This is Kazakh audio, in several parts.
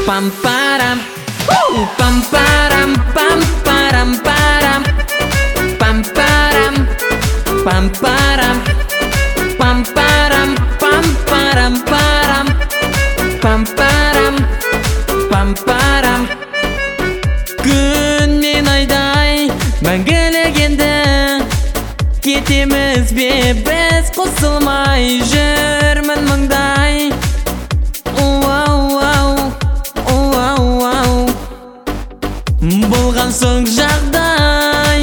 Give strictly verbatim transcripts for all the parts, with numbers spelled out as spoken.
Pam param, pam param, pam param param, pam param, pam param, pam param, pam param param, pam param, pam param. Gün men ayday мәңгілік енді, кетеміз бе біз қосылмай, жүрмін мыңдай. Болған соң жағдай,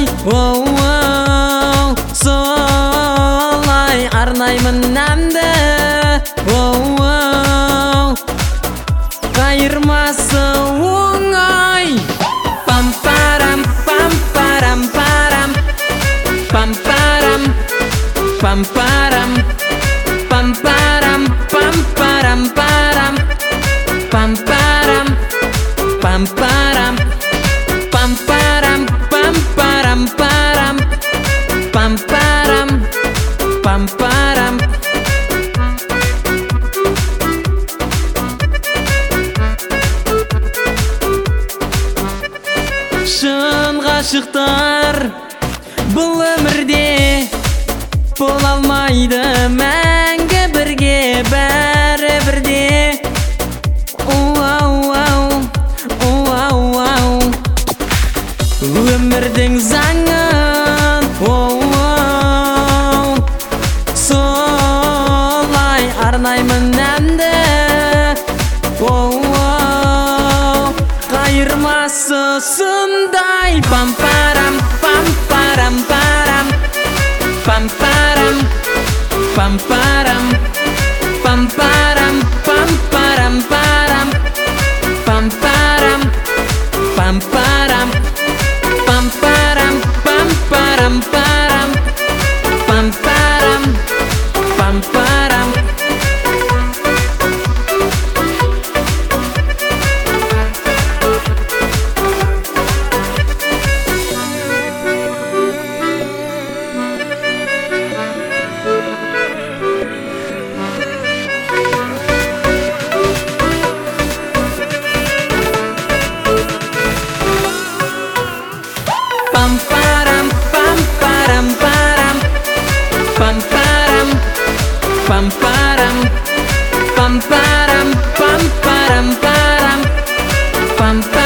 солай арнаймын әнді, қайырмасы оңай. Пам парам, пам парам парам, пам парам, пам парам, пам парам, пам парам парам, пам парам, пам парам. Pam param, pam param param, pam param, pam param. Шын ғашықтар бұл өмірде бола алмайды мәңгі бірге, бәрі бірде. Өмірдің заңын солай арнаймын әнді, қайырмасы сондай. Пам парам, пам парам парам, пам парам, пам парам, пам парам, пам парам парам, пам парам, пам парам. Pam param, pam param param, pam param, pam param. Pam param, pam param param, pam param, pam param, pam param, pam param param, pam param.